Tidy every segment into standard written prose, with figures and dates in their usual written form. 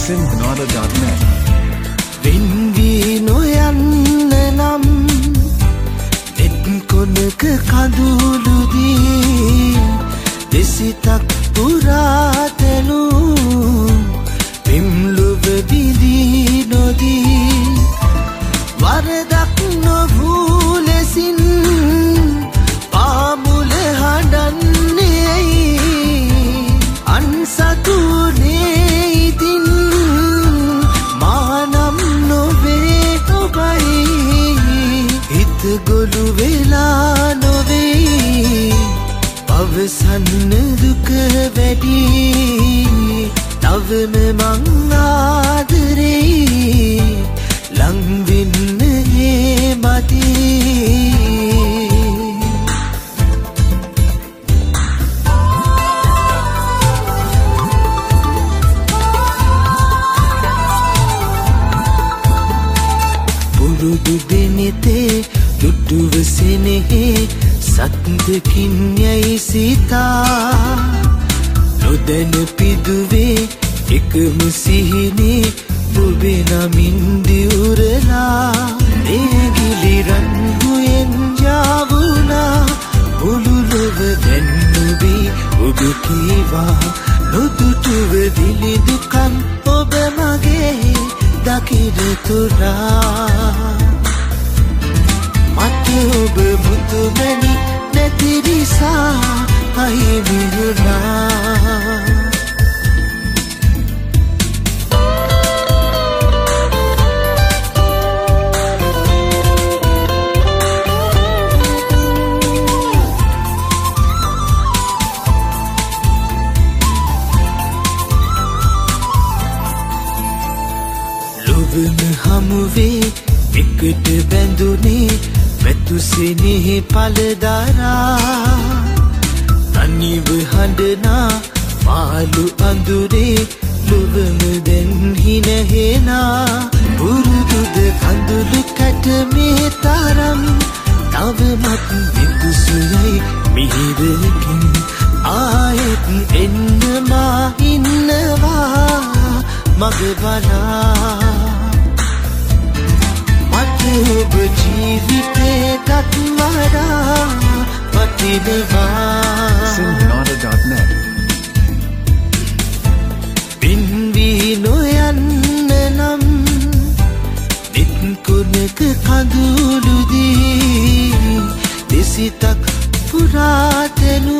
Sinhanada.net Wingi noyanna nam net konaka kaduludi desitak puratenu pimluv bidi nodi waradak novulesin paamule hadanne ansatune idin manam nove obai hit golu vela nove අවසන් දුක වැඩි තවම මං ආදරේ ලං වෙන්නේ මදි පුරුදු දෙනෙතේ දුටුව සෙනෙහි සත්දකින් යයි සිතා නොදැන පිදුවේ එකම සිහිනේ ඔබේ නමින් දිවුරලා ඒගිලි රන්ගුයෙන් ජාවුනා මුළු ලොව දැන්නුවේ ඔබ කීවා නොදුටුව විලිදුකම් ඔබ මගේ දකින තුරා මට ඔබ මුතුමැණි නැති නිසා අහිමි වුණා ලොවම හමුවේ එකට බැඳුනේ වැතුසෙනෙහි පලදරා තනිව හඬනා පාලු අඳුරේ ලොවම දැන් හිනහෙනා පුරුදුද කඳුළු කැට මේ තරම් තවමත් විකුසුයයි මිහිරකින් ආයෙත් එන්න මා ඉන්නවා මග බලා ඔබ ජීවිතේටත් වඩා වටිනවා Sinhanada.net පින්වී නොයන්න නම් දිත් කුණක කඳුළුදී දෙසිතක් පුරාතනු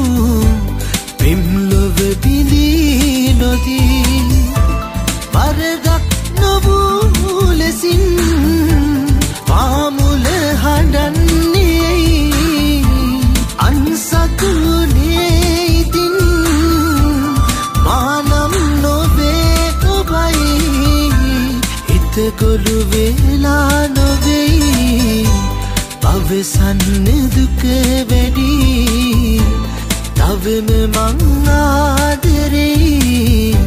පිම්ලොව බිලී නොදී වරදක් නොවූ ලෙසින් පාමුල හඬන්නේ අන්සතුනේ ඉතින් මානම් නොවේ ඔබයි හිත ගොළු වෙලා නොවෙයි අවසන් දුක වැඩි තවම මං ආදරේ